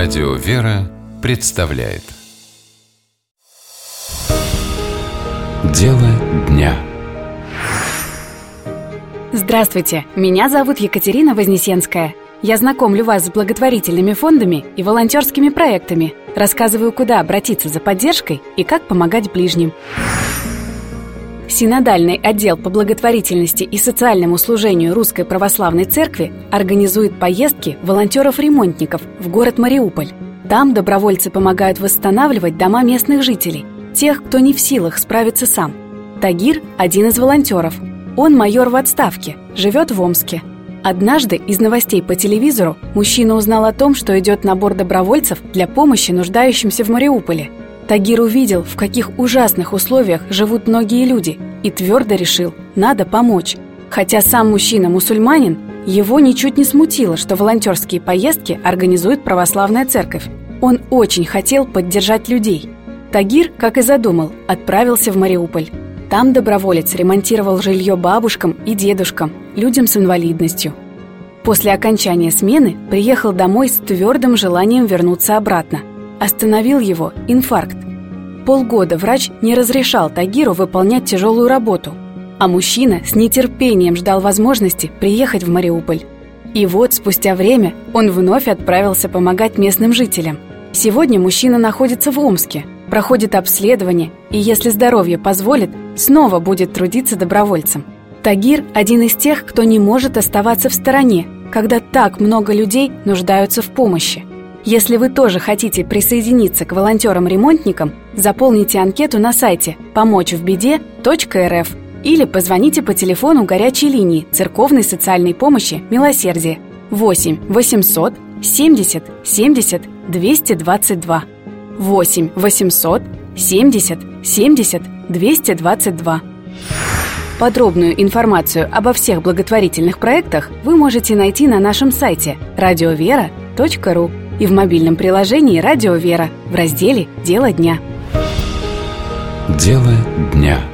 Радио «Вера» представляет Дело дня. Здравствуйте, меня зовут Екатерина Вознесенская. Я знакомлю вас с благотворительными фондами и волонтерскими проектами, рассказываю, куда обратиться за поддержкой и как помогать ближним. Синодальный отдел по благотворительности и социальному служению Русской Православной Церкви организует поездки волонтеров-ремонтников в город Мариуполь. Там добровольцы помогают восстанавливать дома местных жителей, тех, кто не в силах справиться сам. Тагир – один из волонтеров. Он майор в отставке, живет в Омске. Однажды из новостей по телевизору мужчина узнал о том, что идет набор добровольцев для помощи нуждающимся в Мариуполе. Тагир увидел, в каких ужасных условиях живут многие люди, и твердо решил – надо помочь. Хотя сам мужчина мусульманин, его ничуть не смутило, что волонтерские поездки организует православная церковь. Он очень хотел поддержать людей. Тагир, как и задумал, отправился в Мариуполь. Там доброволец ремонтировал жилье бабушкам и дедушкам, людям с инвалидностью. После окончания смены приехал домой с твердым желанием вернуться обратно. Остановил его инфаркт. Полгода врач не разрешал Тагиру выполнять тяжелую работу, а мужчина с нетерпением ждал возможности приехать в Мариуполь. И вот, спустя время, он вновь отправился помогать местным жителям. Сегодня мужчина находится в Омске, проходит обследование и, если здоровье позволит, снова будет трудиться добровольцем. Тагир – один из тех, кто не может оставаться в стороне, когда так много людей нуждаются в помощи. Если вы тоже хотите присоединиться к волонтерам-ремонтникам, заполните анкету на сайте помочьвбеде.рф или позвоните по телефону горячей линии церковной социальной помощи «Милосердие» 8 800 70 70 222. 8 800 70 70 222. Подробную информацию обо всех благотворительных проектах вы можете найти на нашем сайте radiovera.ru и в мобильном приложении «Радио Вера» в разделе «Дело дня». Дело дня.